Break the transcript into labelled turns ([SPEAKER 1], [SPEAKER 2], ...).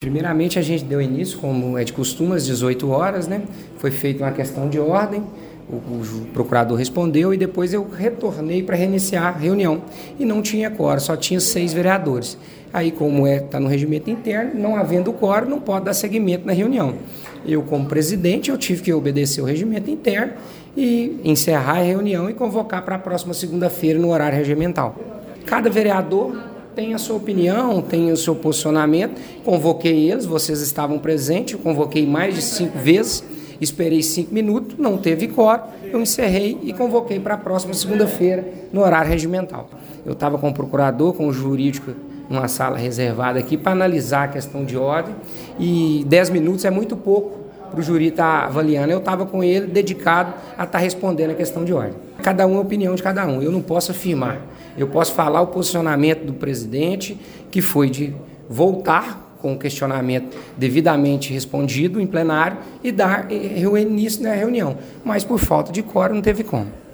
[SPEAKER 1] Primeiramente, a gente deu início, como é de costume, às 18 horas, né? Foi feita uma questão de ordem, o procurador respondeu e depois eu retornei para reiniciar a reunião. E não tinha quórum, só tinha 6 vereadores. Aí, como está no regimento interno, não havendo quórum, não pode dar seguimento na reunião. Eu, como presidente, eu tive que obedecer o regimento interno e encerrar a reunião e convocar para a próxima segunda-feira no horário regimental. Cada vereador tem a sua opinião, tem o seu posicionamento. Convoquei eles, vocês estavam presentes, eu convoquei mais de 5 vezes, esperei 5 minutos, não teve quórum, eu encerrei e convoquei para a próxima segunda-feira no horário regimental. Eu estava com o procurador, com o jurídico, numa sala reservada aqui para analisar a questão de ordem e 10 minutos é muito pouco para o júri estar avaliando. Eu estava com ele dedicado a estar respondendo a questão de ordem. Cada um é a opinião de cada um, eu não posso afirmar. Eu posso falar o posicionamento do presidente, que foi de voltar com o questionamento devidamente respondido em plenário e dar início na reunião. Mas por falta de quórum não teve como.